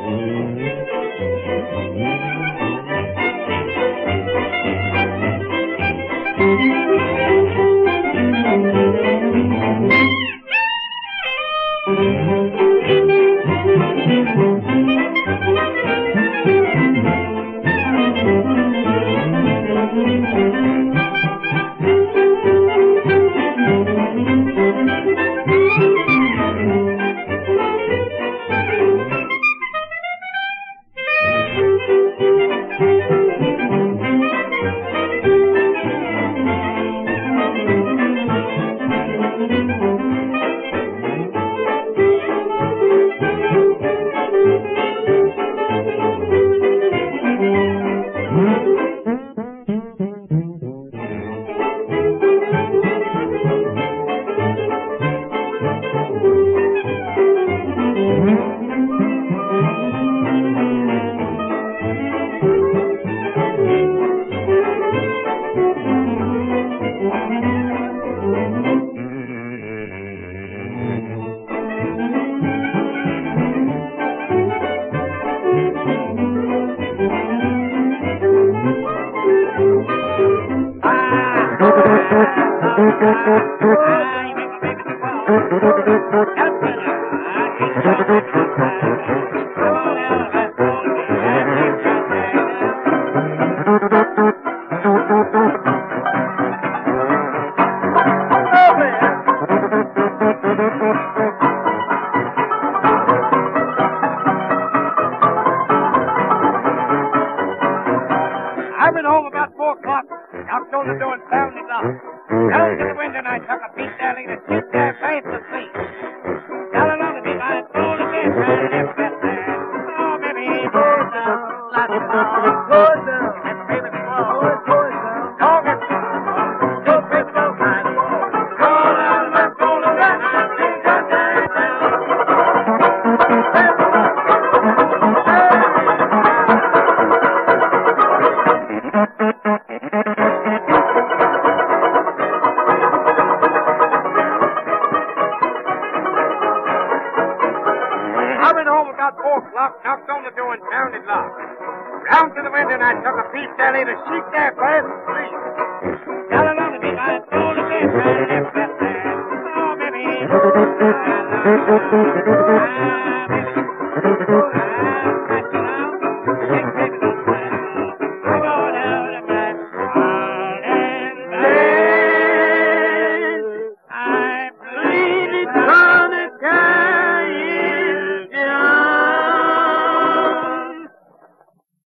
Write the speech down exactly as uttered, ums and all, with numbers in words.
I've been home about four o'clock. Knocked on the door and found it locked. Down to the window and I took a peek down in the seat there, fast asleep. Got along to me by the phone again, trying to get that man. Oh, baby, go down, let it go. Go down. And baby, go, go down. Dog it. Go, baby, go, man. Go down, let go, let go, let go, I went home about four o'clock, knocked on the door and found it locked. Round to the window and I took a peep down in the sheet there, fast asleep. Got along to me by the phone again, trying to get that man. Oh, baby, go down, let it go.